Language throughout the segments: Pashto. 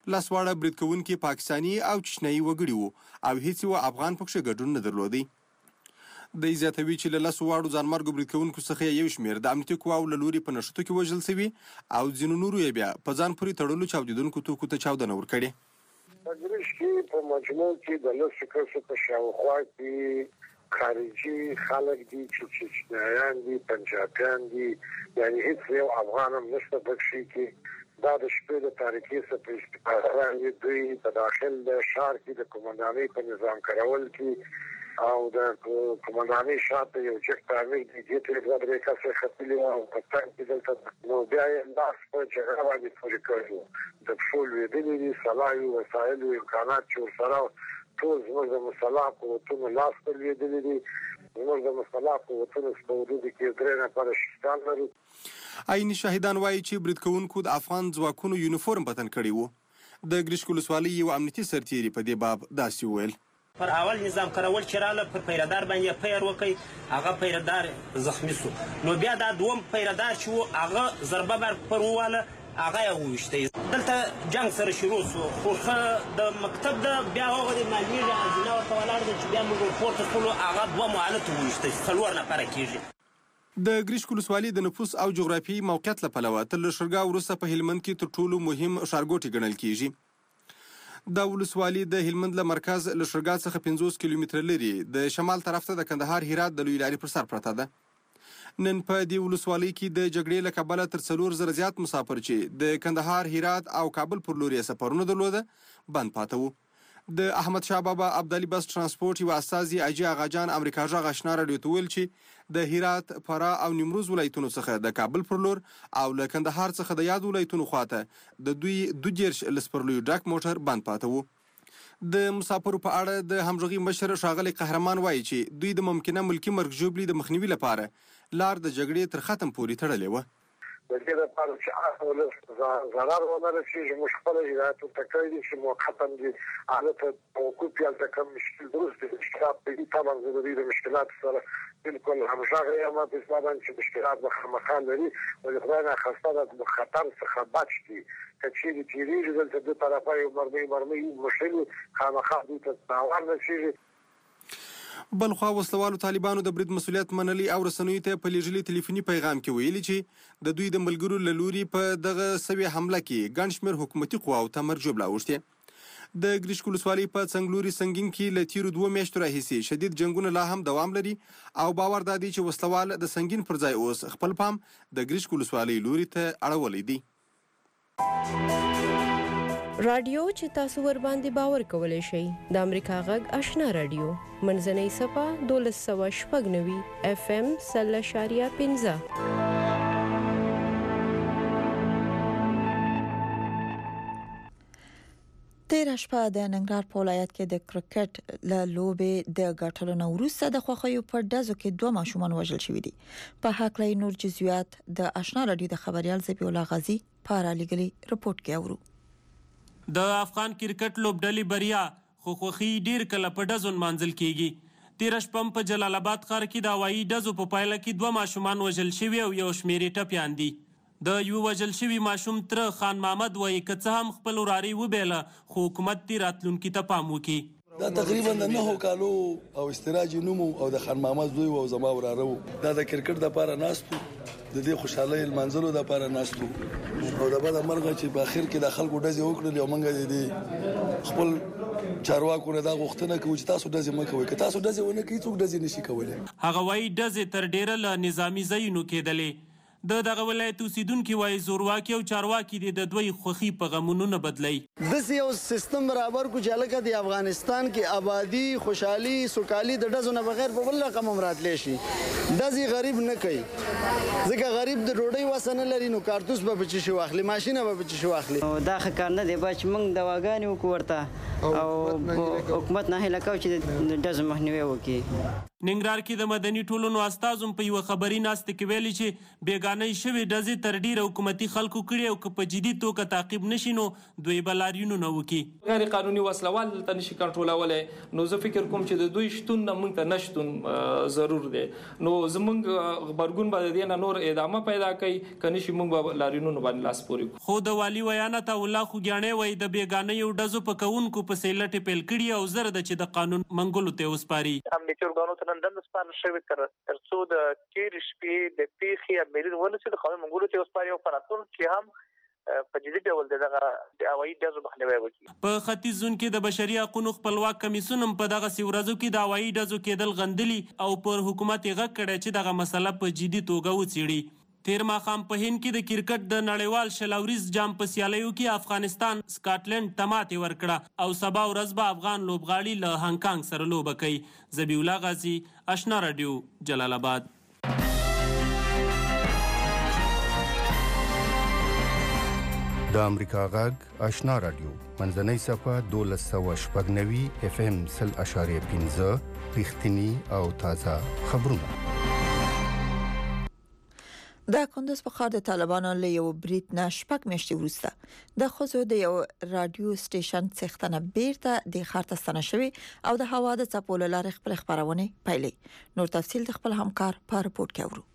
لاسواړه برید کوونکي پاکستاني او چشنایي وګړي وو او هیڅ یو افغان پکښې ګډون نه درلودی. دی زیاتوي چې له 10 واړو ځانمرګو برید کوونکو څخه یو شمېر د امنیتي قواو له لوري په نښتو کې وژل سوي او ځینو نورو یې بیا په ځان پورې تړلو چاودېدونکو توکو ته چاودنه ورکړې. په ګریش کې په مجموع کې د 10 کسو په شاوخوا کې خارجي خلک دي چې چشنایان دي، پنجابیان دي، یعنی هیڅ یو افغان هم نشته پکښې کې. دا د شپې د تاریکي څخه په استفاده دوی په داخل د ښار کې د قومندانۍ په نظام کارول کې او د قومندانۍ شاته یو چک تعمیر دی دې ته دوه درې کسې ختلي او په تنګ کې دلته نو بیا یې لاس په جګړه باندې پورې کړی د پښو لوېدلي دي، سلاحي وسایل او امکانات چې ورسره ټول زموږ د مسلح قوتونو لاس ته لوېدلي دي. زموږ د مسلح قوتونو په وجود کې 3 نفره شهیدان لرو. عیني شاهدان وایي چې برید کوونکو د افغان ځواکونو یونیفورم بدن کړی و. د ګریشک ولسوالۍ یو امنیتي سرتیري په دې باب داسې وویل: پر اول نظام کارول چې راله پر پیردار باندې پیر وکړي، هغه پیردار زخمی سو. نو بیا دا دوم پیردار چې و هغه ضربه بر پر وواله، هغه یې وویشتی. دلته جنګ سره شروع سو، خو د مکتب د بیا هغه د مالیې حاضرینه ورته ولاړ ده چې بیا موږ پورته کړلو، هغه 2 معالط وویشتی، 4 نفره کېږي. د ګریشک ولسوالۍ د نفوس او جغرافیایي موقعیت له پلوه تر لښکرګاه وروسته په هلمند کې تر ټولو مهم ښارګوټی ګڼل کېږي. دا ولسوالي د هلمند له مرکز لښکرګاه څخه 50 کیلومتره لرې د شمال طرف ته د کندهار هرات د لوی لارې پر سر پرته ده. نن په دې ولسوالۍ کې د جګړې له کبله تر 4000 زیات مسافر چې د کندهار، هرات او کابل پر لوري سفرونه درلوده بند پاته وو. د احمد شاه بابا ابدالي بس ترانسپورت یو استازي اجي اغاجان امریکا غږ آشنا راډیو ته ویل چې د هرات، فراه او نیمروز ولایتونو څخه د کابل پر لور او له کندهار څخه د یاد ولایتونو خواته د دوی 22 لسپرلیو ډاک موټر بند پاته وو. د مسافرو په اړه د همغږي مشر ښاغلی قهرمان وایي چې دوی د ممکنه ملکي مرګ ژوبلې د مخنیوي لپاره لار د جګړې تر ختم پورې تړلې وه. د دې لپاره چې اصل ضرر ونه رسېږي، موږ خپل هدایت ورته کړی دي چې موقتا دې هلته توقف یا هلته کوم مشکل درست دي مشکلات پرې دي. طبعا ضروري د مشکلات سره بالکل همغږی یم په اسما باندې چې مشکلات به خامخا لري، ولې خدای ناخواسته د خطر څخه بچ دي. که چیرې تېرېږي دلته دو طرفه یو مرمۍ مشلي خامخا دوی ته تاوان رسېږي. بلخوا وسلوالو طالبانو د برید مسؤلیت منلی او رسنیو ته په لیږلي ټلیفوني پیغام کې ویلي چې د دوی د ملګرو له لوري په دغه سوي حمله کې ګڼ شمېر حکومتي قواو ته مرګ ژوبله اوښتې. د ګریشک ولسوالۍ په څنګلوري سنګین کې له تیرو 2 میاشتو راهیسې شدید جنګونه لا هم دوام لري او باور دا دی چې وسلوال د سنګین پر ځای اوس خپل پام د ګریشک ولسوالۍ لوري ته اړولی دی. رادیو چې تاسو ور باندې باور کولای شئ د امریکا غږ آشنا رادیو منځنۍ صفه 1290 FM 0.15. تېره شپه د ننګرهار په ولایت کې د کرکټ له لوبې د ګټلو نه وروسته د خوښیو په ډزو کې 2 ماشومان وژل شوي دي. په هکله نور جزئیات د آشنا رادیو د خبريال ذبیح الله غازی پاره لګلي رپورت کې اورو. د افغان کرکټ لوبډلې بریا خو خوښي ډیر کله په ډزو منځل کیږي. تېره شپه په جلال آباد ښار کې د هوایي ډزو په پایله کې 2 ماشومان وژل شوي او یو شمېر ټپیان دي. د یو وژل شوي ماشوم تر خان محمد وایي که څه هم خپل وراري وبیله خو حکومت دې راتلونکي ته پام وکړي. دا تقریبا د 9 کالو او استراج نومو او د خان محمد دوی او زما وراره دا د کرکټ د لپاره ناستو د دې خوشحالۍ المنځلو د لپاره ناستو او د بعد مرغه چې په اخر کې د خلکو ډزې وکړل او موږ دې خپل چارواکو نه دا غوښتنه کوي چې تاسو ډزې مکوئ، که تاسو ډزې ونه کوئ څوک ډزې نشي کولی. هغه وایي ډزې تر ډیره له نظامي ځایونو کېدلې. دغه ولایت اوسیدونکي وایي زورواکي او چارواکي د دوی خوښي په غمونو نه بدلوي. داسې یو سیستم برابر کو چې هلکه د افغانستان کې آبادي، خوشحالي، سوکالي د ډزو نه بغیر په بل رقم هم راتلی شي. ډزې غریب نه کوي، ځکه غریب د ډوډۍ وسه نه لري نو کارتوس به په څه شي واخلي، ماشینه به په څه شي واخلي. دا ښه کار نه دی باید چې موږ دواګانې وکړو ورته او حکومت نه هیله کوو چې د ډزو مخنیوی وکړي. ننګرهار کې د مدني ټولنو استازو په یو خبري ناستې کې ویلي چې بیګانۍ شوې ډزې تر ډیره حکومتي خلکو کړي او که په جدي توګه تعقیب نشي نو دوی به لاریونونه وکړي. غیر قانوني وسلوال دلته نشي کنټرولولی، نو زه فکر کوم چې د دوی شتون نه موږ ته نشتون ضرور دی. نو زموږ غبرګون به د دې نه نور ادامه پیدا کوي، که نشي موږ به لاریونونو باندې لاس پورې کړو. خو د والي ویاند الله خوږیاڼی وایي د بیګانیو ډزو په کوونکو پسې لټې پیل کړي او زر ده چې د قانون منګولو ته وسپاري. امنیتي ارګانونو ته نن دنده سپارل شوې تر څو د تېرې شپې د پیښې امیر ونشي د قانون منګولو ته وسپاري او په راتلونکي کې هم په جدي ډول دغه هوایي ډزو مخنیوی وکړي. په ختیځ زون کې د بشري حقوقو خپلواک کمیسیون هم په دغسې ورځو کې د هوایي ډزو کېدل غندلي او پر حکومت یې غږ کړی چې دغه مسله په جدي توګه وڅېړي. تیر ماښام په هند کې د کرکټ د نړیوال شلوریز جام په سیالیو کې افغانستان سکاټلند ته ماتې ورکړه او سبا ورځ به افغان لوبغاړي له هانګ کانګ سره لوبه کوي. ذبیح الله غازي، آشنا راډیو، جلال آباد. د امریکا غږ آشنا راډیو منځنۍ صفحه 1290 FM 0.5 رښتینی او تازه خبرونه. د کندوز په ښار د طالبانو له یو برید نه شپږ میاشتې وروسته د ښځو د یو رادیو سټیشن څښتنه بیرته د ښار ته ستنه شوې او د هوا د څپو له لارې خپل خبرونه پیلې. نور تفصیل د خپل همکار په رپورټ کې اورو.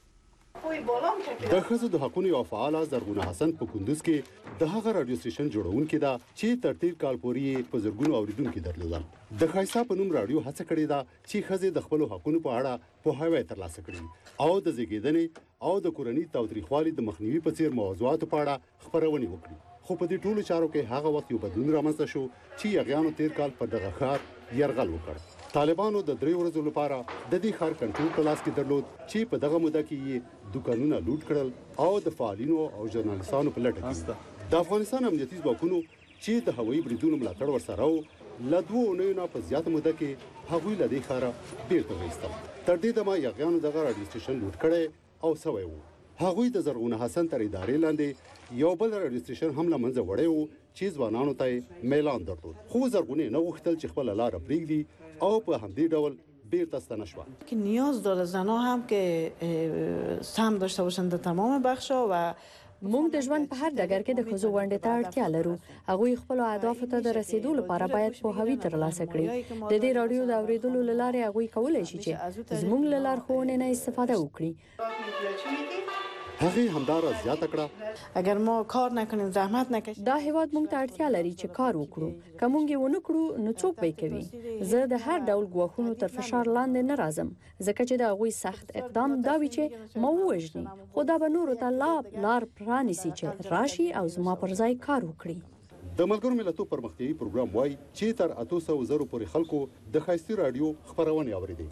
د ښځو د حقوقو یو فعال زرغونه حسن په کندوز کې د هغه رادیو سټیشن جوړونکې ده چې تر تیر کال پورې په زرګونو اوریدونکو درلودل. د خایسا په نوم رادیو هڅه کړې ده چې ښځې د خپل حقوقو په اړه پوهاوی ترلاسه کړي او د زیږیدنې او د کورنۍ تاوتریخوالي د مخنیوي په څیر موضوعاتو په اړه خبرونه وکړي. خو په دې ټولو چارو کې هغه وخت یو بدلون رامنځته شو چې یغیانو تیر کال په دغه ښار یرغل وکړ. طالبانو د 3 ورځو لپاره د دې ښار کنټرول په لاس کې درلود چې په دغه موده کې یې دکانونه لوټ کړل او د فعالینو او ژورنالیستانو په لټه کې د افغانستان امنیتي ځواکونو چې د هوایي بریدونو ملاتړ ورسره و له 2 اونیو په زیاته موده کې هغوی له دې ښاره بیرته وایستل. تر دې دمه یغیانو دغه رادیو سټیشن لوټ کړی او سوی وو. هغوی د زرغونه حسن تر ادارې لاندې یو بل رادیو سټیشن هم له منځه وړی وو چې ځوانانو ته میلان درلود. خو زرغونه نه غوښتل چې خپل لاره پرېږدي او په همدې ډول بیرته ستنه شوه. که نیاز داره زنها هم که سهم داشته باشند در تمام بخشا و موږ د ژوند په هر ډګر کې د ښځو ونډې ته اړتیا لرو. هغوی خپل اهدافو ته د رسیدو لپاره باید پوهاوی ترلاسه کړي. د دې رادیو د اوریدلو له لارې هغوی کولی شي چې زموږ له لارښوونې نه استفاده وکړي. هغه همدار زیاته کړه اگر ما کار نکنیم زحمت نکشیم دا هیواد موږ ته اړتیا لري چې کار وکړو. که موږ یې ونه کړو نو څوک به کوي. زه د هر ډول ګواښونو تر فشار لاندې نه راځم ځکه چې د هغوی سخت اقدام دا وي چې ما ووژني، خو دا به نورو ته لار پرانیسي چې راشي او زما پر ځای کار وکړي. د ملګرو ملتونو پرمختیایي پروګرام وایي چې تر 800 زره پورې خلکو د خایستي رادیو خبرونه اوریدي.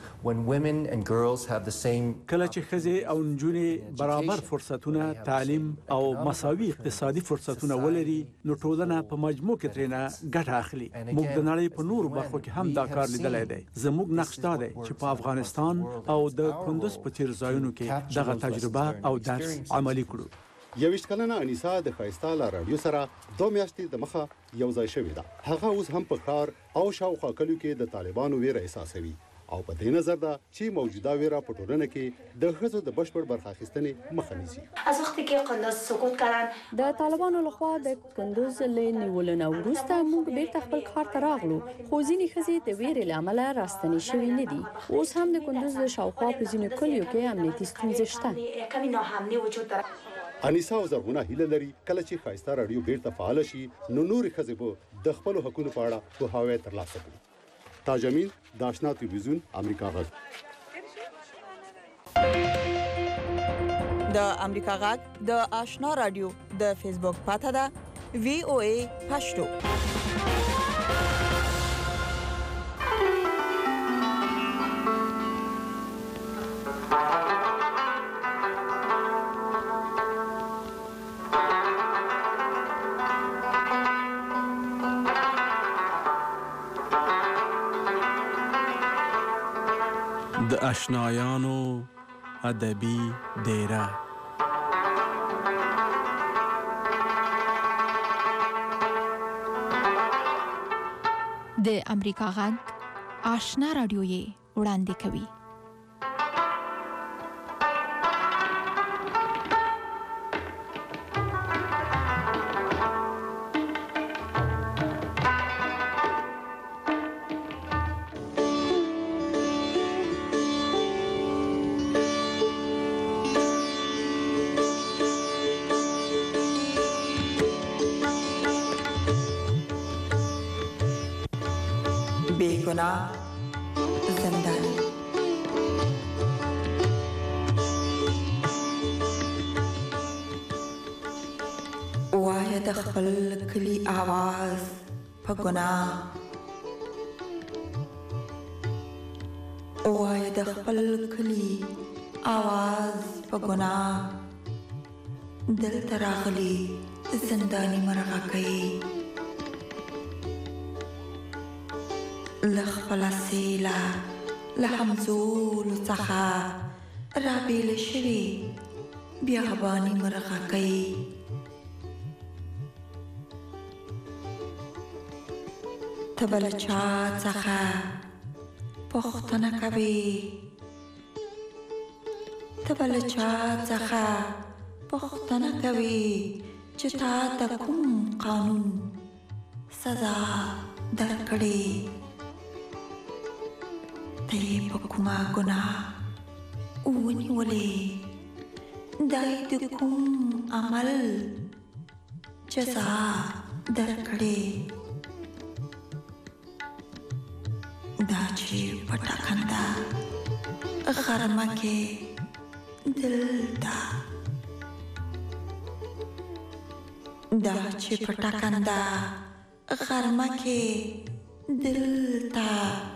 کله چې ښځې او نجونې برابر فرصتونه، تعلیم او مساوي اقتصادي فرصتونه ولري نو ټولنه په مجموع کې ترېنه ګټه اخلي. موږ د نړۍ په نورو برخو کې هم دا کار لیدلی دی. زموږ نقش دا دی چې په افغانستان او د کندوز په تیر ځایونو کې دغه تجربه او درس عملي کړو. 21 کلنه انیسا د خایستا لا رادیو سره 2 میاشتې د مخه یو ځای شوې ده. هغه اوس هم په ښار او شاوخوا کلیو کې د طالبانو ویره احساسوي او په دې نظر ده چې موجوده ویره په ټولنه کې د ښځو د بشپړ برخه اخیستنې مخه نیسي. از وختي کې کندوز سقوط کړه د طالبانو لخوا د کندوز له نیولنه وروسته موږ بیرته خپل کار ته راغلو، خو ځینې ښځې د ویرې له امله راستنې شوې نه دي. اوس هم د کندوز د شاوخوا په ځینو کلیو کې امنیتي ستونزې شته. کمی ناامني وجود داره. انیسا او زرغونه هیله لري کله چې خایستا رادیو بیرته فعال شي نو نور ښځې به د خپل حقوقو په اړه پوهاوی ترلاسه کړي. تاج امین، د آشنا تلویزیون، امریکا غږ. د امریکا غږ د آشنا رادیو د فیسبوک پاته ده VOA پښتو. د آشنایانو ادبي دیره. د امریکا غږ آشنا رادیو یې وړاندې کوي. बेगुनाह जिंदानी वाया د خپل کلی आवाज په ګناه وایا د خپل کلی आवाज په ګناه دلته راغلی زندانی مرغه کوي لخپل سیلا لحمزول څخه رابیل شوی بیابانی مرغه کوي تبل چا څخه پوښتنه کوي تبل چا څخه پوښتنه کوي چې تا ته کوم قانون سزا درکړي ته په کومه ګناه ونیولې دای د کوم عمل جزا درکړي دا چې پټه خندا غرمه کې دلته دا چې پټه خندا غرمه کې دلته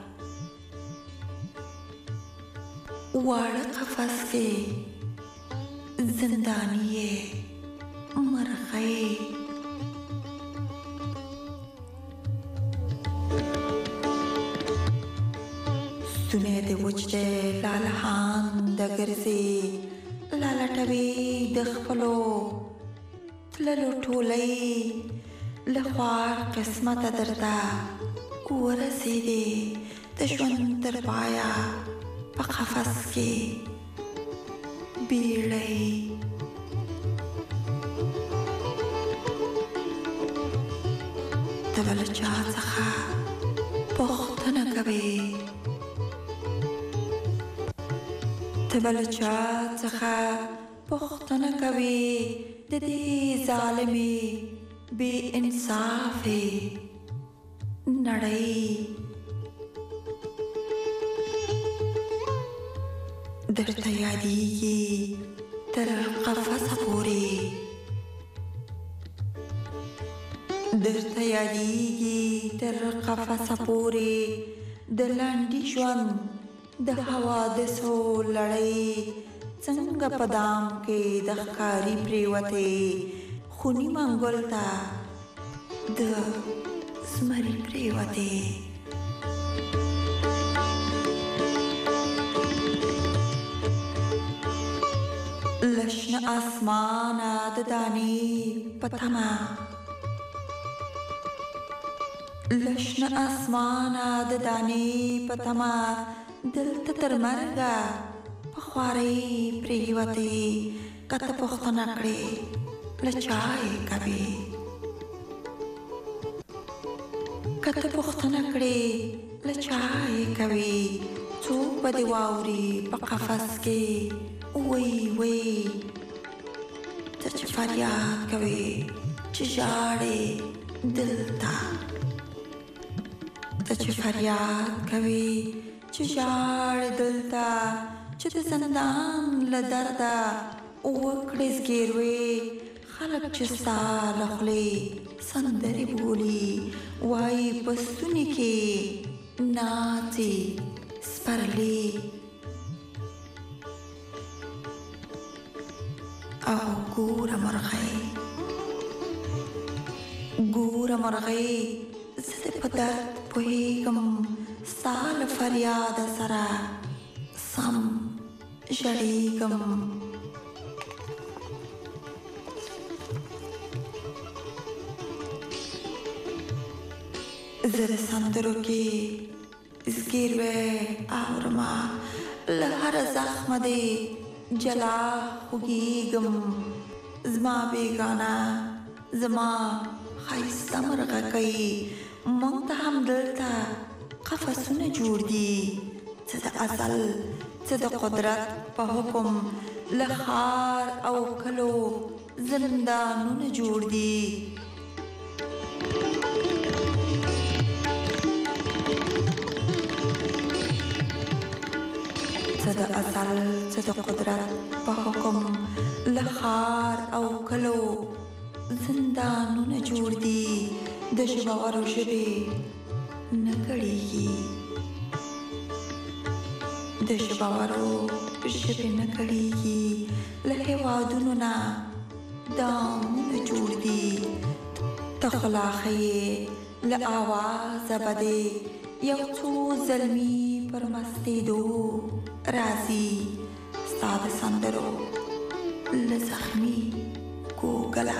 واړه قفس کې زندانی مرغۍ ستونی د وجدې لالهان د ګرځي لالټوي د خپلو تللو ټولۍ له خوار قسمته درته ورسېدې د ژوند تر پایه په قفس کې بیړۍ ته به له چا څخه پوښتنه کوې ته به له چا څخه پوښتنه کوې د دې ظالمې بې انصافې نړۍ درته یادېږي تر قفسه پورې درته یادېږي تر قفسه پورې د لنډي ژوند د حوادثو لړۍ څنګه په دام کې د ښکاري پرېوتې خوني منګول ته د زمري پرېوتې لشنه اسمانه د دانې په تمه لشنه اسمانه د دانې په تمه دلته تر مرګه په خوارۍ پرېوتې که ته پوښتنه کړې له چا یې کوې که ته پوښتنه کړې له چا یې کوې څوک به دې واوري په قفس کې وی وی ته چې فریاد کوې چې ژاړې دلته ته چې فریاد کوې چې ژاړې دلته چې د زندان له درده وکړې زګیروي خلک چې ستا له خولې سندرې بولي وایي په ستوني کې ناڅي سپرلي او ګوره مرغۍ زه دې په درد پوهېږم ستا له فریاده سره سم ژړېږم زه د سندرو کې زګیروي اورما له هر زخم دې جلا خوږیږم زما بیگانه زما ښایسته مرغه کوي مونږ ته هم دلته قفسونه جوړ دي څه د ازل څه د قدرت په حکم له ښار او کلو زندانونه جوړ دي څه د ازل څه د قدرت په حکم له ښار او کلو زندانونه جوړ دي د ژباورو ژبې نه کړېږي د ژباورو ژبې نه کړېږي له هېوادونو نه دامونه جوړ دي ته خو لا ښیې له آوازه به دې یو څو زلمي پر مستېدو راځي ستا د سندرو له زخمي ګوګله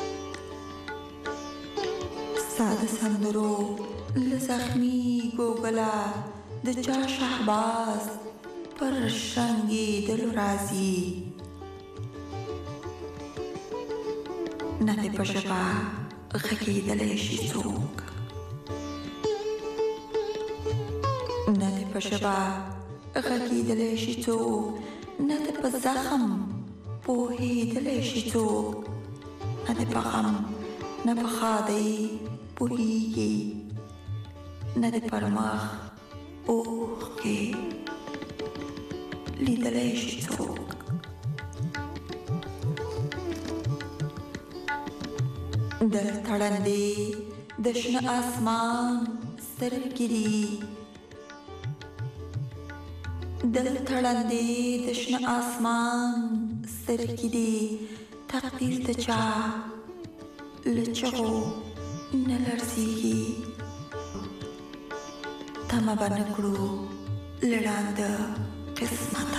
ستا د سندرو له زخمي ګوګله د چا شهباز پر شرنګېدلو راځي نه دې په ژبه غږېدلی شي څوک نه دې په ژبه غږېدلی شي څوک نه دې په زخم پوهېدلی شي څوک نه دې په غم نه په ښادۍ پوهېږي نه دې پر مخ اوښکې لیدلی شي څوک د تړندې د شنه اسمان سترګې دي د تړندې د شنه اسمان سترګې دي تقدیر د چا له چغو نه لړزېږي تمه به نه کړو له ړانده قسمته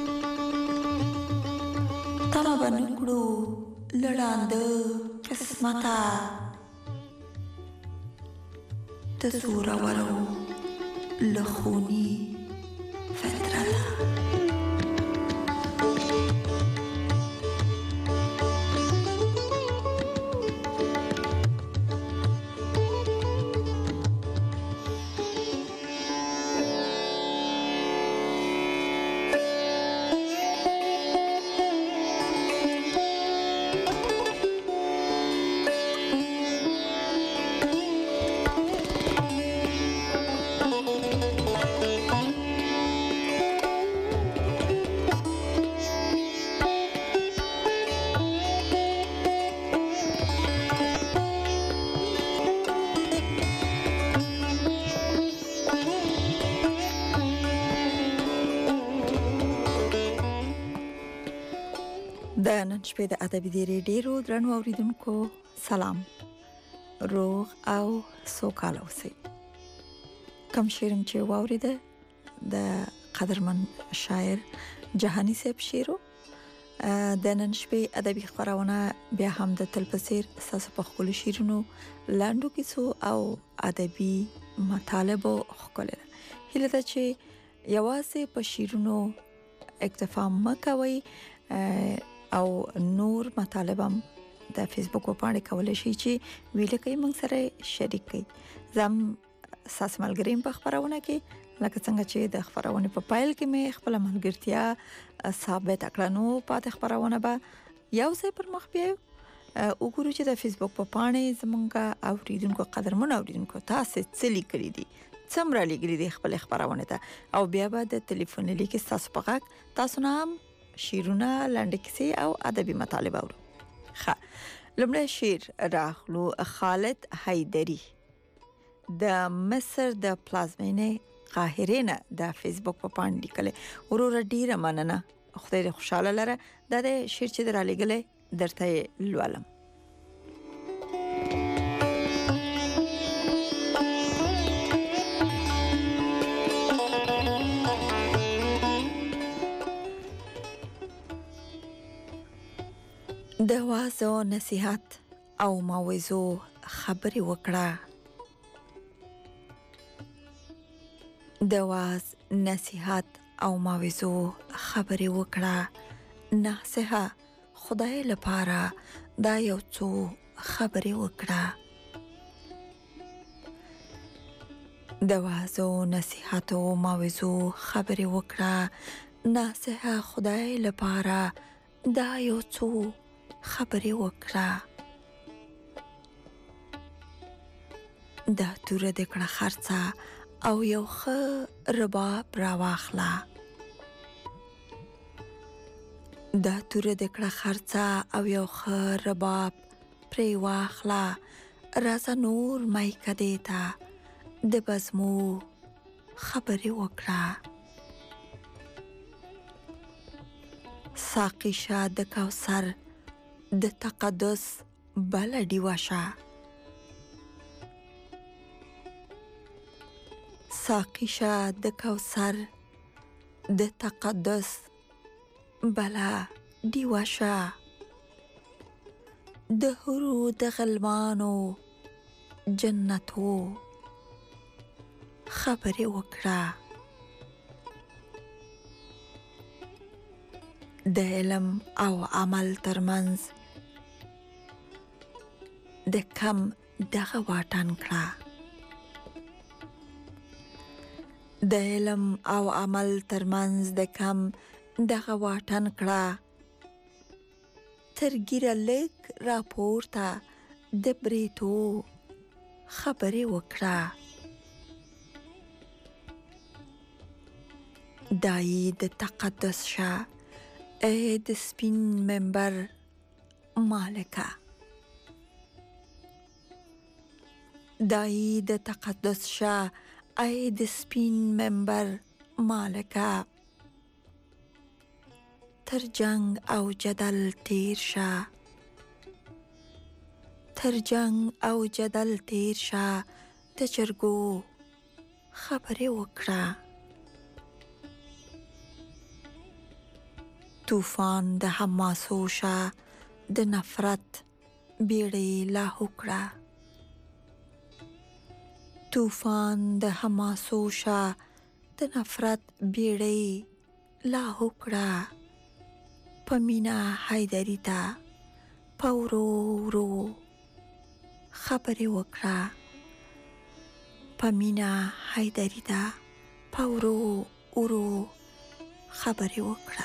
تمه به نه کړو له ړانده قسمته د زورورو له خوني فطرته د نن شپې د ادبي دیرې ډیرو درنو اوریدونکو سلام روغ او سوکاله اوسئ کوم شعر چې واوریده د قدرمن شاعر جهانی صاحب شعرو د نن شپې ادبي خبرونه بیا هم د تلپسیر ساس په خپل شعرونو لاندو کیسو او ادبي مطالبو خپل هله دا چې یوازې په شعرونو اکتفا مکوي او نور مطالبم د فیسبوک په باندې کولای شي چې ویل کوي موږ سره شریک کړي زم ساس ملګریم په خبرونه کې لکه څنګه چې د خبرونه په پایل کې مې خپل ملګرتیا ثابت کړنو پاتې خبرونه به یو ځای پر مخ بیاو وګورو چې د فیسبوک په باندې زمونږه اوریدونکو قدرمن اوریدونکو تاسو څه لیکلي دي څومره لیکلي دي خپل خبرونه ته او بیا به د ټلیفون لیک تاسو په غږ تاسو نام شیرونه لاندې کیسې او ادبي مطالب اورو ښه لمړی شعر راغلو خالد حیدری د مصر د پلازمینې قاهره نه د فیسبوک په باندې لیکل ورور ډیره مننه خدای دې خوشاله لره د شعر چې درالېګلې درته لولم د وازو نصيحت او موعظو خبرې وکړه د واز نصیحت او موعظو خبرې وکړه. ناصحه خدای لپاره دا یو څو خبرې وکړه. د وازو نصیحت او موعظو خبرې وکړه. ناصحه خدای لپاره دا یو څو خبرې وکړه. دا توره د کړه خرڅه او یو ښه رباب راواخله. دا توره د کړه خرڅه او یو ښه رباب پرې واخله. راځه نور مایکدې ته د بزمو خبرې وکړه. ساقي شه د کوثر د تقدس بله ډیوه شه. ساقي شه د کوثر د تقدس بله ډیوه شه. د حورو د غلمانو جنتو خبرې وکړه. د علم او عمل ترمنځ د کم دغه واټن کړه. د علم او عمل ترمنځ د کم دغه واټن کړه. تر ګیره لږ راپورته د بریتو خبرې وکړه. دای د تقدس شه ای د سپین منبر مالکه. دای د تقدس شه ای د سپین منبر مالکه. تر جنگ او جدل تیر شه. تر جنگ او جدل تیر شه. د جرګو خبرې وکړه. طوفان د حماسو شه د نفرت بیړۍ لاهو کړه. طوفان د حماسو شه د نفرت بیړۍ لاهو کړه. په مینا حیدري ته په ورو ورو خبرې وکړه. په مینا حیدري ته په ورو ورو خبرې وکړه.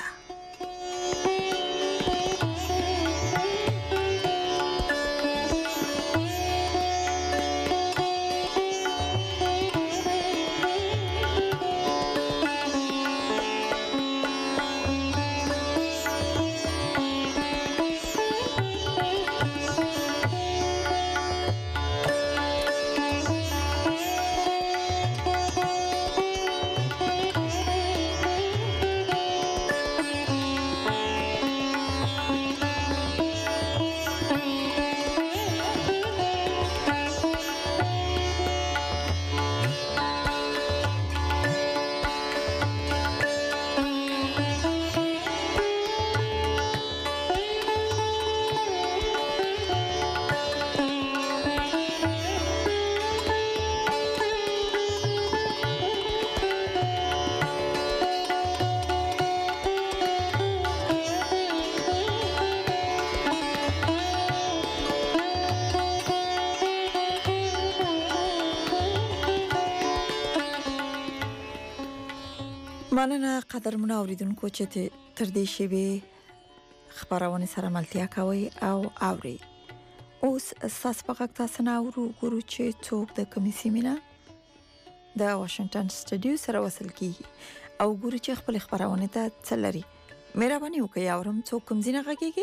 مننه قدرمنو اوریدونکو چې تر دې شیبې خبرونه سره ملتیا کوي او اوري. اوس اساس پغک تاسو نه ورو چې څوک د کمیسي مینا د واشنگټن سټډیو سره وصل کیږي او ګورو چې خپل خبرونه ته څلري. مهرباني وکړئ اورم څوک کوم ځای نه غږیږي.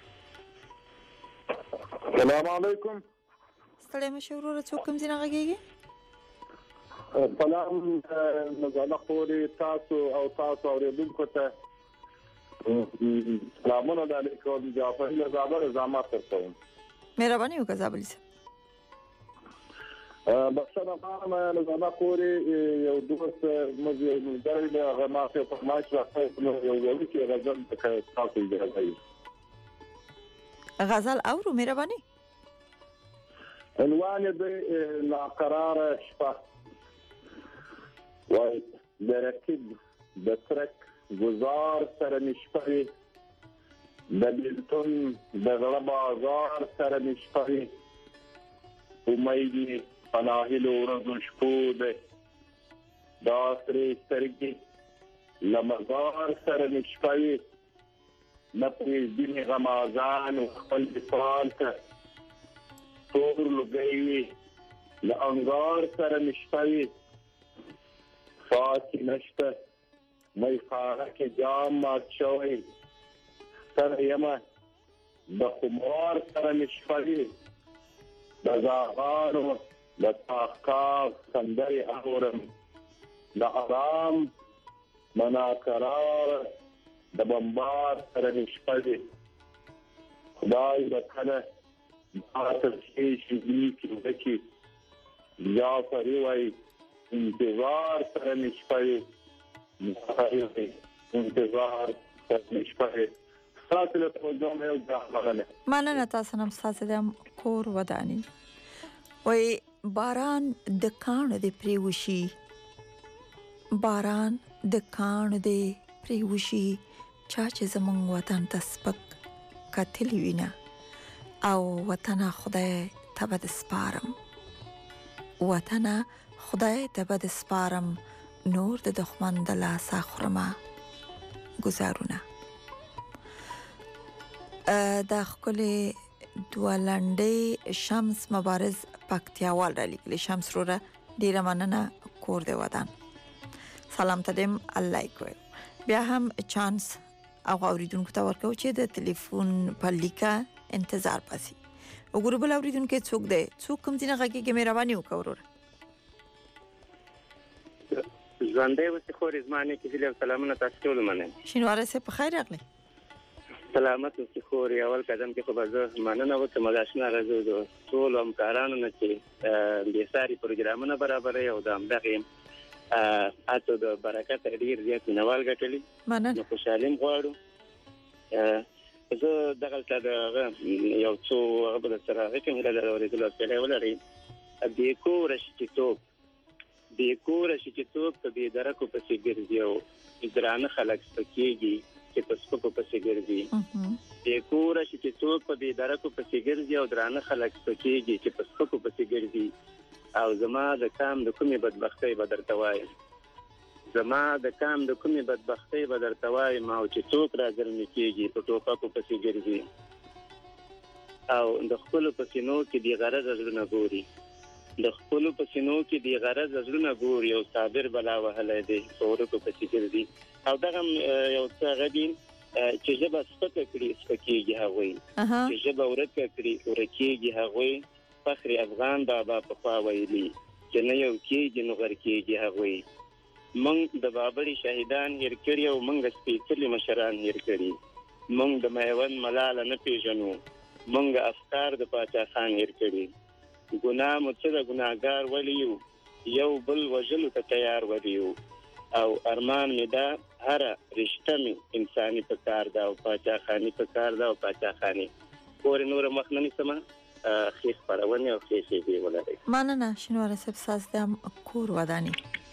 السلام علیکم. ستړي مشورو څوک کوم ځای نه غږیږي. سلام نزاله خوري تاسو او تاسو اوریدونکو ته سلامونه علیکم. جعفر زابر زحمت کوم. مهرباني وکړئ زابل سره. بخښنه غواړم نزاله خوري یو دوست مزید د غماسه فرمایش راځي یو چې غزل تاسو دی. غزل اورو مهرباني. عنوان د ناقرار شپه. وای د رقیب د ترک گزار سره مشپوي د بیلتون د غړه بازار سره مشپوي امیدي پناهلو ورځو شپو دی دا سرې سترګې له مزار سره مشپوي نه پرېږدي مې غمازان خپل وصال ته تور لوګی وي له انګار سره مشپوي فاکې نشته میخانه کې جام مات شوی سره یمه د خمار سره مشپوي د زاغانو د تاقاق سندرې اورم د آرام مناقرار د بمبار سره مشپوي خدای به کله دا ترخې شیدې کې ورکي جعفري وایي انتظار سره مشپوي انتظار سره مشپوي ستاسو له توجه مې یو ځای غواړم. مننه تاسو نن ستاسو د کور وداني وای باران د کاڼو د پریوشي باران د کاڼو د پریوشي چا چې زمونږ وطن ته سپک کتلی وینا او وطن خدای ته بد سپارم وطن خدای ته بد سپارم نور د دښمن د لاسه خورمه گزارونه د خپل دولنډې شمس مبارز پکتیاوال را لیکلی شمس رو را ډیره مننه کور دی ودان سلام تدم الله کوي بیا هم چانس او اوریدونکو ته ورکو چې د ټلیفون په لیکه انتظار پاسي وګورو بل اوریدونکو څوک دی څوک کوم ځینې غږی کې مهرباني وکړو ژوندې وسې خورې زمانه کې دې سلامونه تاسو ټول منم شینواره سه په خیر راغلی سلامت وسې خورې اول قدم کې خو به زه مننه وکړم د آشنا راځو د ټول همکارانو نه چې بې ساري پروګرامونه برابروي او د همدغې اته د برکت ډېر زیات مینوال ګټلي نو خوشحالي غواړو زه دغلته د یو څو هغه به درسره هغې کوم له اورېدلو سره ولرئ بې کوره شي چې څوک بې کوره شي چې څوک په بې درکو پسې ګرځي او درانه خلک سپکېږي چې په سپکو پسې ګرځي بې کوره شي چې څوک په بې درکو پسې ګرځي او درانه خلک سپکېږي چې په سپکو پسې ګرځي او زما د کام د کومې بدبختۍ به درته وایم زما د کام د کومې بدبختۍ به درته وایم او چې څوک راګرمې کېږي په ټوپکو پسې ګرځي او د خپلو په سینو کې بې غرضه زړونه ګوري د خپلو په سینو کې بې غرضه زړونه ګوري او صابر بلا وهلی دی په ورکو پسې ګرځي او دغه یو څه هغه دي چې ژبه سپکه کړي سپکېږي هغوی چې ژبه ورکه کړي ورکېږي هغوی فخر افغان بابا پخوا ویلي چې نه یو کېږي نو غر کېږي هغوی موږ د بابړي شهیدان هېر کړي او موږ سپېڅلي مشران هېر کړي موږ د میوند ملاله نه پېژنو موږ افکار د پاچا خان هېر کړي ګناه مو څه د ګناهګار ولي یو بل وژلو ته تیار ولي او ارمان مې دا هره رشته مې انساني په کار ده او پاچا خاني په کار ده او پاچا خاني پورې نوره مخ نه نیسمه ښې خپرونې او ښې شیبې ولرئ مننه شینواره صاحب ستاسو د کور وداني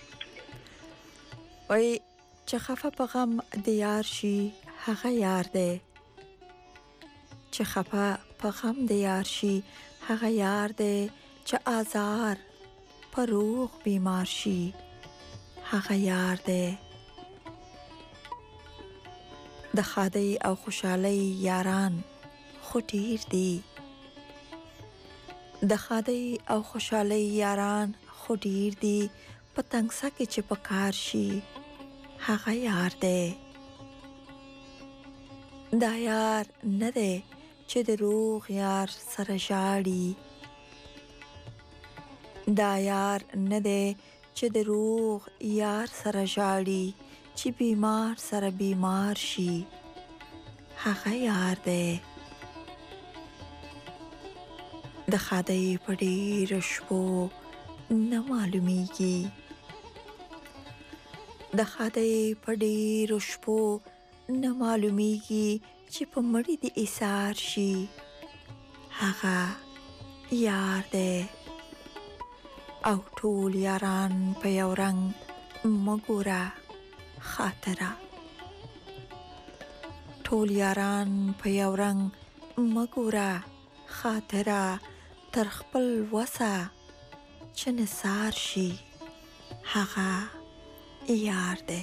وایي چې خفه په غم د یار شي هغه یار دی چې خفه په غم د یار شي هغه یار دی چې آزار په روغ بیمار شي هغه یار دی د خادي او خوشحالي یاران خو ډیر دي د خادي او خوشحالي یاران خو ډیر دي پتنګسا کې چې پکار شي هغه یار دی دا یار نه دی چې د روغ یار سره ژاړي دا یار نه دی چې د روغ یار سره ژاړي چې بیمار سره بیمار شي هغه یار دی د خدای په ډېرو شپو نه معلومیږي د خدای په ډېرو شپو نه معلومیږي چې په مړی د ایثار شي هغه یار دی او ټول یاران په یو رنګ مګورا خاطره ټول یاران په یو رنگ مګورا خاطره تر خپل وسه چې نثار شي هغه یار دی.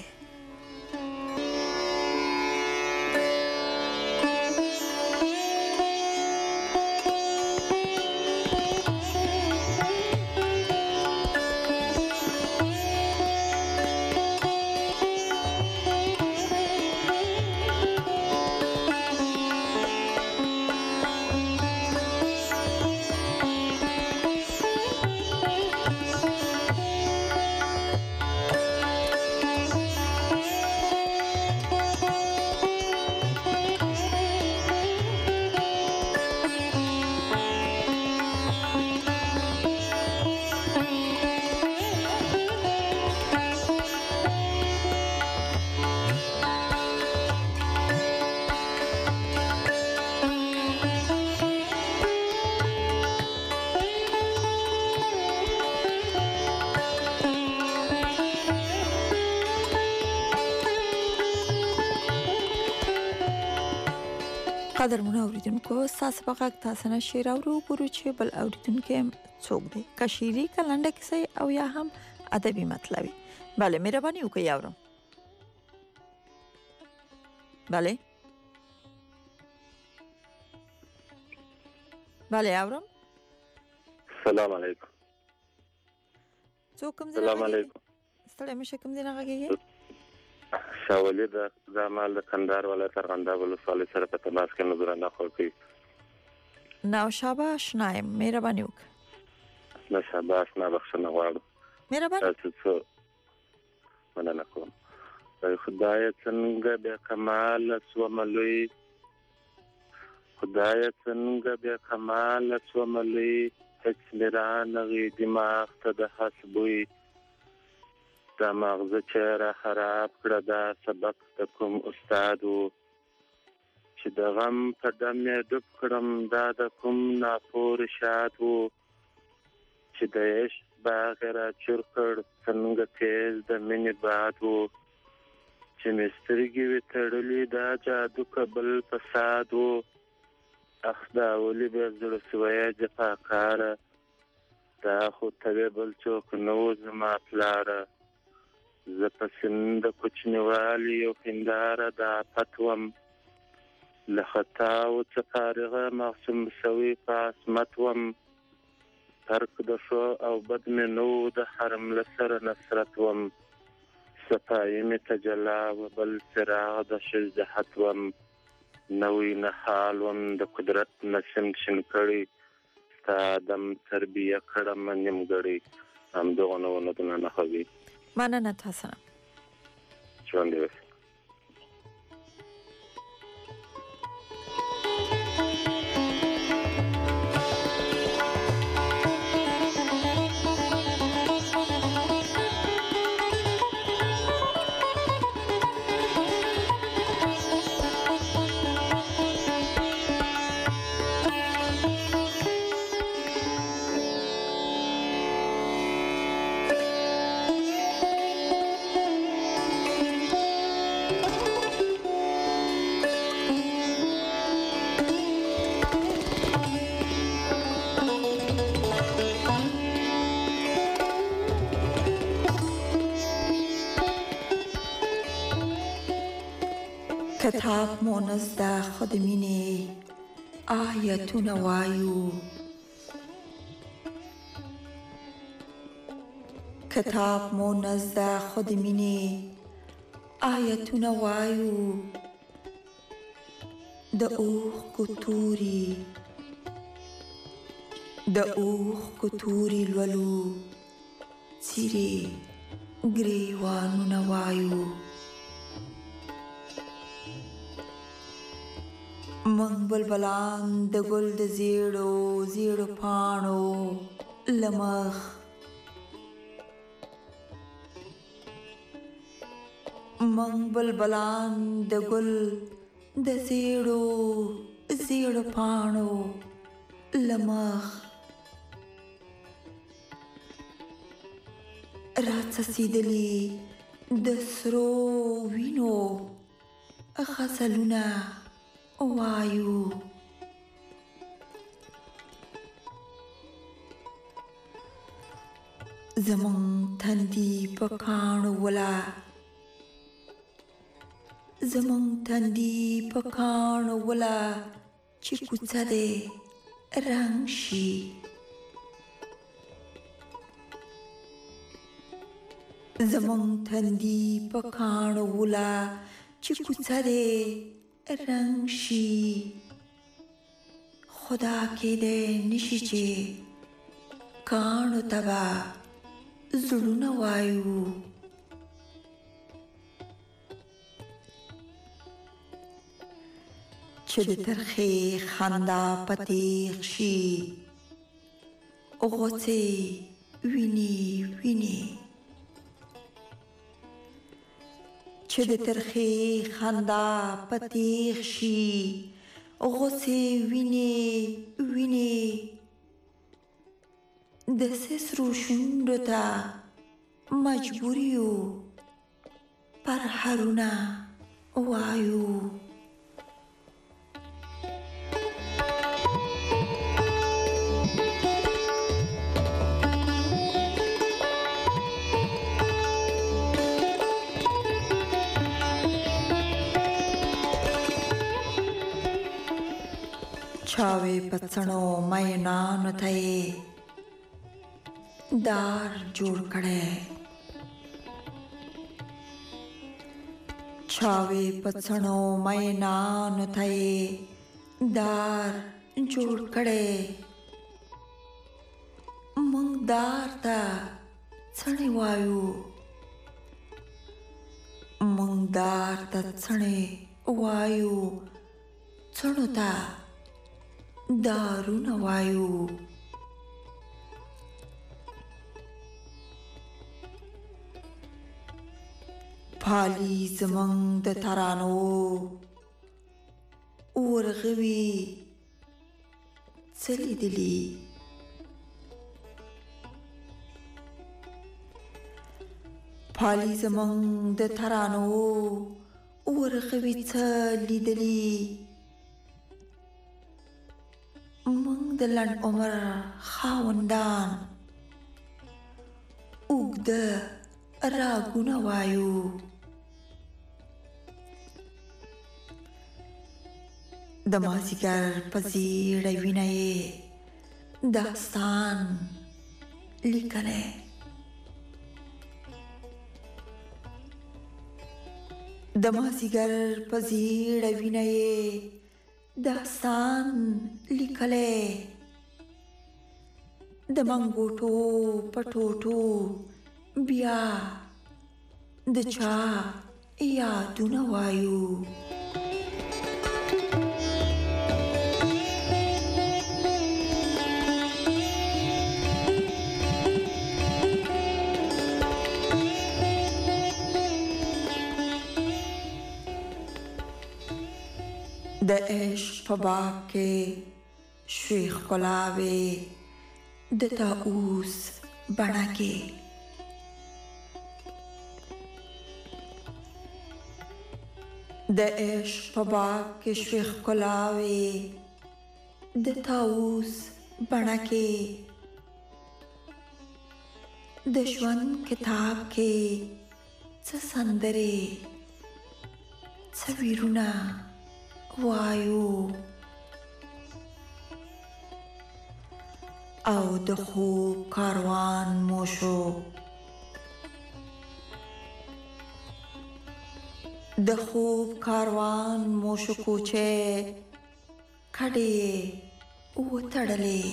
قدرمن اوریدونکو تاسو په غږ تاسو نه شعر اورو ګورو چې بل اوریدونکو څوک دی که شعري که لنډه کیسه او یا هم ادبي مطلبي. بله مهرباني وکړئ اورم. بله بله اورم. سلام علیکم. څوک کوم ځای؟ سلام علیکم. ستړی مشه کوم ځای نه غږیږي؟ شاولې د زمال د کندهار ولایت ارغنداب ولسوالۍ سره په تماس کې نظرانه خورکي. نوشابه آشنایم، مهرباني وکړه. نوشابه آشنا بخښنه غواړم. مهرباني. تاسو مننه کوم. خدای څنګه بیا کمال سوملوي، خدای څنګه بیا کمال سوملوي، هیڅ لرانغي دماغ ته د حسبوي، دا مغزه چې را خراب کړه دا سبق د کوم استاد و، چې د غم په دم یې ډوب کړم دا د کوم ناپور شاد و، چې د عشق باغ را چور کړ څنګه تیز د مینې باد و، چې مې سترګې وې تړلې دا جادو کبل فساد و، اخ دا ولې بیا زړه سویه جفاکاره، دا خو تبې بل څوک نه و زما پلاره، زه په سند کوچنیوالي یو هنداره دا پتوم، له خطاو څه فارغه معصوم سوي په عصمت وم، ترک د ښو او بد مې نه و د حرم له سره نصرت وم، صفایي مې تجلا و بل څراغ د شجاعت وم، نوی نحال وم د قدرت نسیم شین کړي، ستا دم تربیه کړم نیمګړی، همدغه نوونه نښوي. مننه تاسو. ژوندي اوسئ. کتاب مونس دا خود مینه آیتونه وایو، کتاب مونس دا خود مینه آیتونه وایو، د اوخ کتوری لولو چیرې ګریوانونه وایو، منګ بلبلان د ګل د زیړو پاڼو لمخ، منګ بلبلان د ګل د زیړو پاڼو لمخ، راڅڅېدلې د سرو وینو غزلونه وایو. زمون تندي په کاڼو ولا، زمون تندي په کاڼو ولا چې کوڅه دې رنګ شي. زمون تندي په کاڼو ولا چې کوڅه دې رنګ شي. خدا کې دې نشي چې کاڼو تبا زړونه وایو. چې د ترخې خندا پتیغ شي، غوڅې ویني ویني. چې د ترخې خندا پتیغ شي، غوڅې ویني ویني. د سسرو شونډو ته مجبور یو پر هرونه وایو. چاوې پڅڼو مینانو ته دار جوړ کړي. چاوې پڅڼو مینانو ته دار جوړ کړي. مونږ دار ته څڼې وایو، مونږ دار ته څڼې وایو. څڼو ته دارونه وایو. پالی زمونږ د ترانو ورغوي څه لیدلي. پالی زمونږ د ترانو ورغوي څه لیدلي. مونږ د لنډ عمر خاوندان اوږده راګونه وایو. د مازیګر په زیړه وینه یې داستان لیکلی. د مازیګر په زیړه وینه یې داستان لیکلی. د منګوټو پټوټو بیا د چا یادونه وایو. د عشق په باغ کې شوي ښکلاوې د طاووس بڼه کې. د عشق په باغ کې شوي ښکلاوې د طاووس بڼه کې. د ژوند کتاب کې څه سندرې څه ویرونه وایو. او د خوب کاروان مو شو، د خوب کاروان مو شو کوچې کډې وتړلې.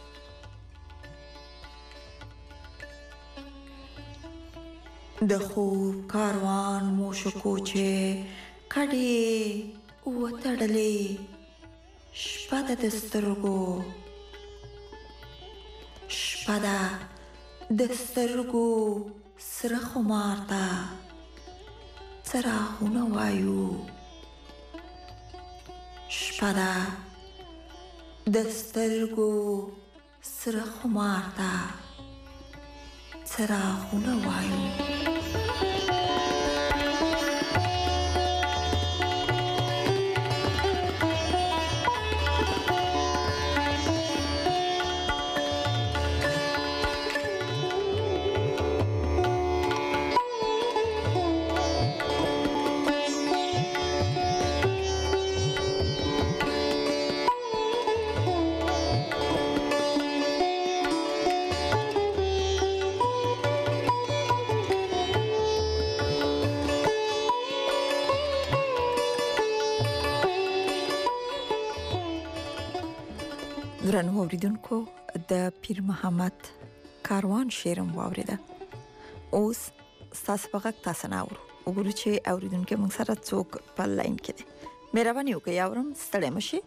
د خوب کاروان مو شو کوچې کډې وتړلې. شپه د سترګو، شپه د سترګو سره خمار ته څراغونه وایو. شپه د سترګو سره خمار ته څراغونه وایو. درنو اوریدونکو د پیر محمد کاروان شعرم واوریده. اوس تاسو په غږ تاسو نه وګورئ چې اوریدونکو موږ سره څوک په لاین کې دي. مهرباني وکړئ اورم ستړی مشي.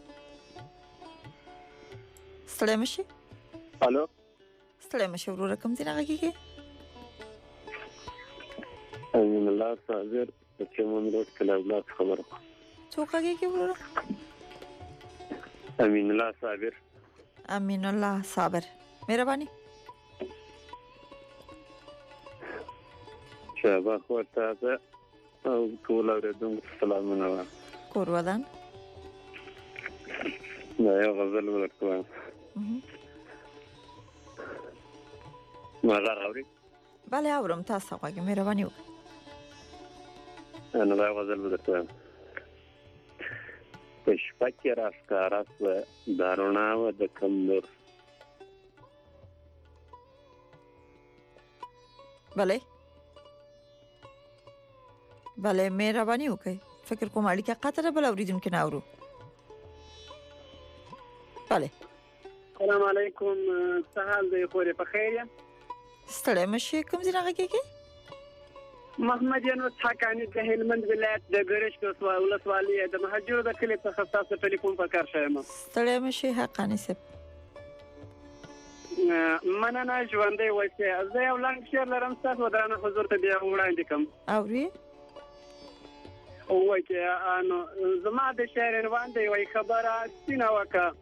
ستړی مشي. الو ستړی مشي ورور کوم ځای راغی؟ امین الله صابر چې مونږ روز کله اولاد خبره څوک راغی ورور؟ امین الله صابر. امین الله صابر مهرباني. شابه خورته ده او ټول اوریدونکو سلامونه. کور ودان دا یو غزل ورکوم. ماذا غوري؟ بله اورم تاسو غواړئ مهرباني وکړئ. انا دا غزل ورکوم. په شپه کې راښکاره سوه دا رڼا وه د کوم نور. بله بله مهرباني وکړئ. فکر کوم اړیکه قطع بل اوریدونکو نه اورو. بله السلام علیکم. سهال دی خورې په خیر یم؟ ستړی مشي. کوم ځای نه غږیږي؟ محمد یونس حقانی د هلمند ولایت د ګرشک ولسوالۍ د مهاجرو د کلي څخه تاسو ټلیفون په کار شوم. ستړی مشي حقانی صاحب. مننه ژوندی اوسئ. زه یو لنډ شعر لرم ستاسو درانه حضور ته بیا وړاندې کوم. اورئ؟ وایي چې زما د شعر عنوان دی وایي خبره سپینه وکړه.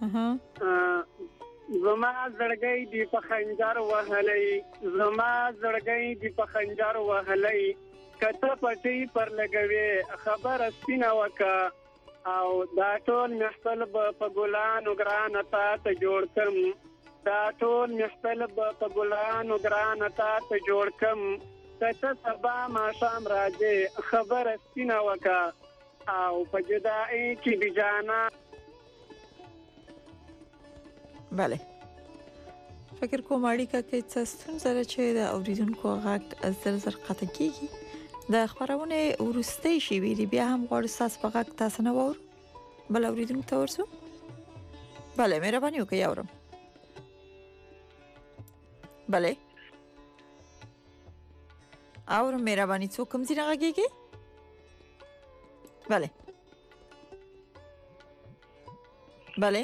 زما زړګی دی په خنجر وهلی، زما زړګی دی په خنجر وهلی، کته پټي پر لګوي خبره سپینه وکړه. او دا ټول محفل په ګلانو ګرانه تا ته جوړ کړم، دا ټول محفل په ګلانو ګرانه تا ته جوړ کړم، کته سبا ماښام راځي خبره سپینه وکړه. او په جدایي کې بې جانا. بله فکر کوم اړیکه کې څه ستونزه ده چې د اوریدونکو غږ زر قطع کیږي. د خبرونه ورستۍ شي ویلي بیا هم غواړي تاسو په غږ تاسو نه وور بل اوریدونکو ته ورسو. بله مهرباني وکړئ اورم. بله اورم مهرباني. څوک کوم ځای نه غږیږي؟ بله بله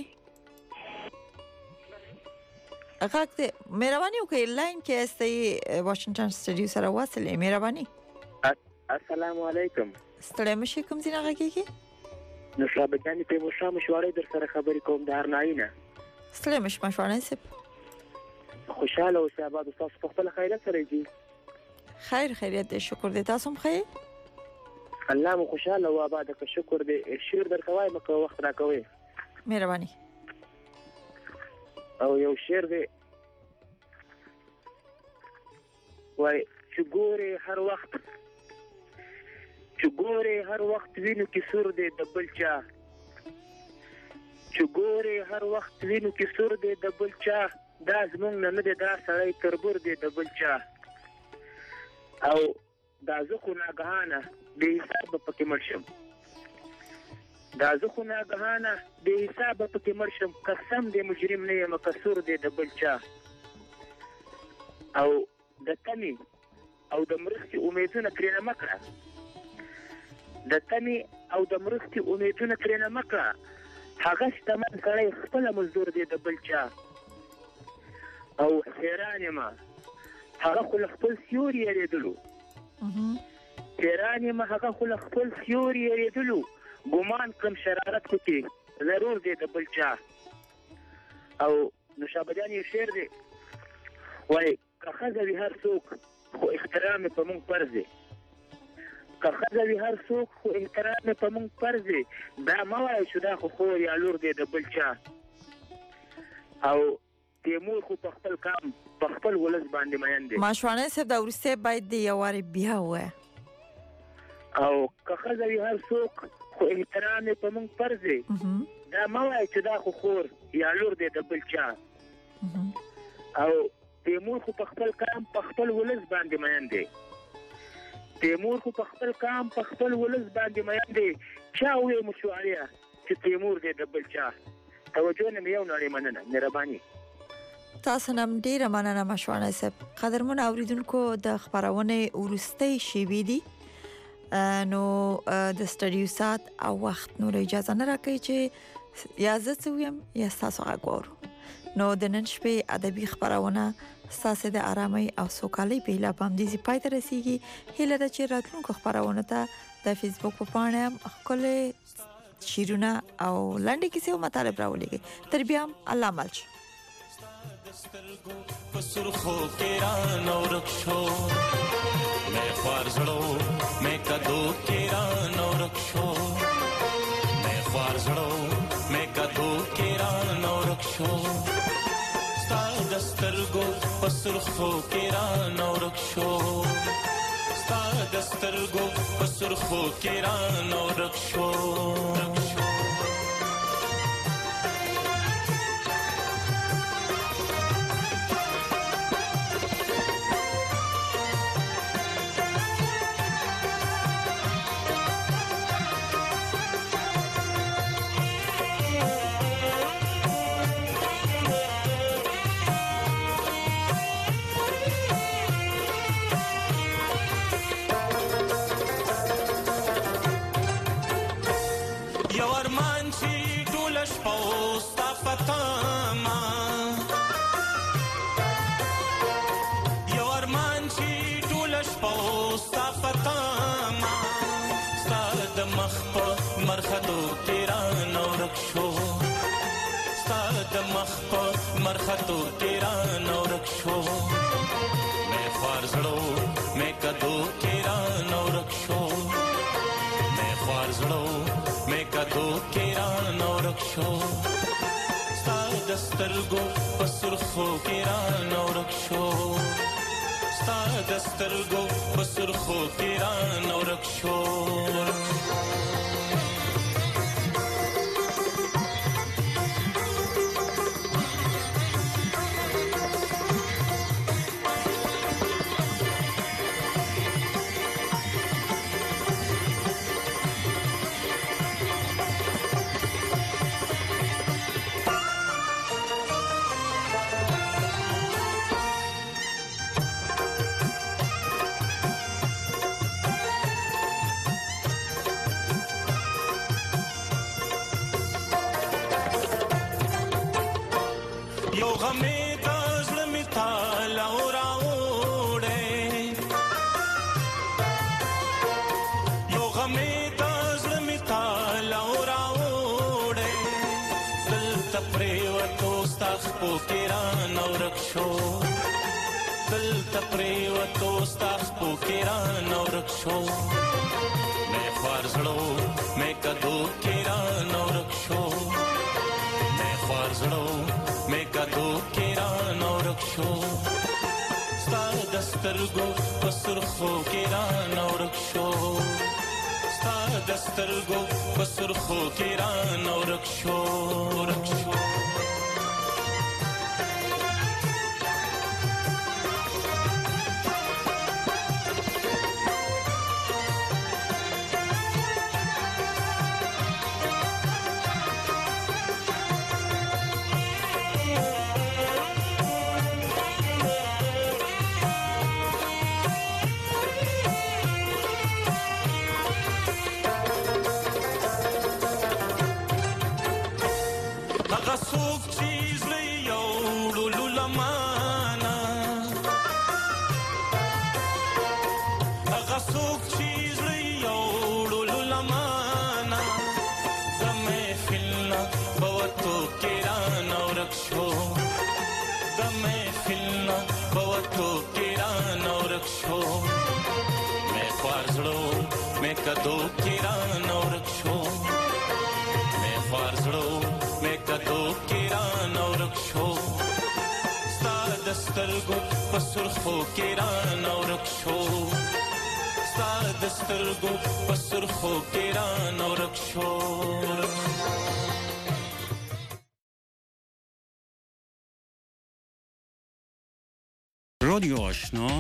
غږ دې مهرباني وکړئ لاین کې استئ واشنگټن سټډیو سره واصلې. مهرباني. السلام علیکم. ستړی مشي. کوم ځای نه غږیږي؟ نشابه جانې تیمورشاه مشواري در سره خبرې کوم د هرنایي نه. ستړی مشي مشواري صاحب. خوشاله اوسئ آباد. تاسو په خپل خیریت سره یې؟ خیر خیریت دی شکر دی. تاسو هم ښه؟ الله مو خوشاله او آباد که شکر دی. شعر درته وایم که وخت راکوئ؟ مهرباني. او یو شعر دی وای چې ګورې هر وخت وینو کې سور دی د بل چا، چې ګورې هر وخت وینو کې سور دی د بل چا، دا زمونږ نه دی دا سړی تربور دی د بل چا. او دا زه خو ناګهانه بې حسابه پکې مړ شم، دا زه خو ناګهانه بې حسابه پکې مړ شم، قسم دی مجرم نه یم قصور دی د بل چا. او د تمې او د مرستې امیدونه ترېنه مه کړه، د تمې او د مرستې امیدونه ترېنه مه کړه، هغه شتمن سړی خپله مزدور دی د بل چا. او حیران یم هغه خو له خپل سیوري یېرېدلو، حیران یم هغه خو له خپل سیوري یېرېدلو، ګمان کړم شرارت پکې ضرور دی د بل چا. او نوشابه جان یو شعر دی وایي که ښځه وي هر څوک خو احترام یې په موږ فرض دی، که ښځه وي هر څوک خو احترام یې په موږ فرض دی، دا مه وایه چې دا خو خور یا لور دی د بل چا. او تیمور خو په خپل کام په خپل ولس باندې مین دی. ماشوانه صاحب دا وروستی باید د یو وارې بیا ووایه. او که ښځه وي هر څوک خو احترام یې په موږ فرض دی، دا مه وایه چې دا خو خور یا لور دی د بل چا. او تیمور خو په خپل کام په خپل ولس باندې مین دی، تیمور خو په خپل کام په خپل ولس باندې مین دی. چا وې مشواریا چې تیمور دی د بل چا، توجه نه یو نړۍ مننه مهرباني. تاسو نن ډیره مننه مشوانه صاحب. قدرمن اوریدونکو د خبرونه ورستۍ شوې دي نو د سټډیو سات او وخت نور اجازه نه راکړي چې یا زه څویم یا تاسو غواړو. نو د نن شپې ادبي خبرونه ساسه د آرامي او سوکالۍ په اله پام دي پای ته رسیدي. هله د چې راتلونکو خبرونه ته د فیسبوک په پاڼه خپل شیرونه او لاندې کیسه او مطالب راولېږي. تر بیا الله مالش. सुर्खों के रान और रक्षो मैं ख्वार जड़ो मैं कदो के रान और रक्षो मैं ख्वार जड़ो मैं कदो के रान और रक्षो स्ता दस्तरगो सुर्खों के रान और रक्षो स्ता दस्तरगो सुर्खों के रान और रक्षो مرخطو تیرا نو رکشو میں خوار زڑو میں کدو تیرا نو رکشو میں خوار زڑو میں کدو تیرا نو رکشو ستا دسترگو پسرخو تیرا نو رکشو ستا دسترگو پسرخو تیرا نو رکشو मैं ख्वार जड़ो मैं कदो केरा नौ रक्षो मैं ख्वार जड़ो मैं कदो केरा नौ रक्षो स्ता दस्तरगो पसुरखो केरा नौ रक्षो स्ता दस्तरगो पसुरखो केरा नौ रक्षो रक्षो कदो केरा नौ रक्षो मैं ख्वार जड़ो मैं कदो केरा नौ रक्षो स्ता दस्तरगो पसुरखो केरा नौ रक्षो स्ता दस्तरगो पसुरखो केरा नौ रक्षो رادیو آشنا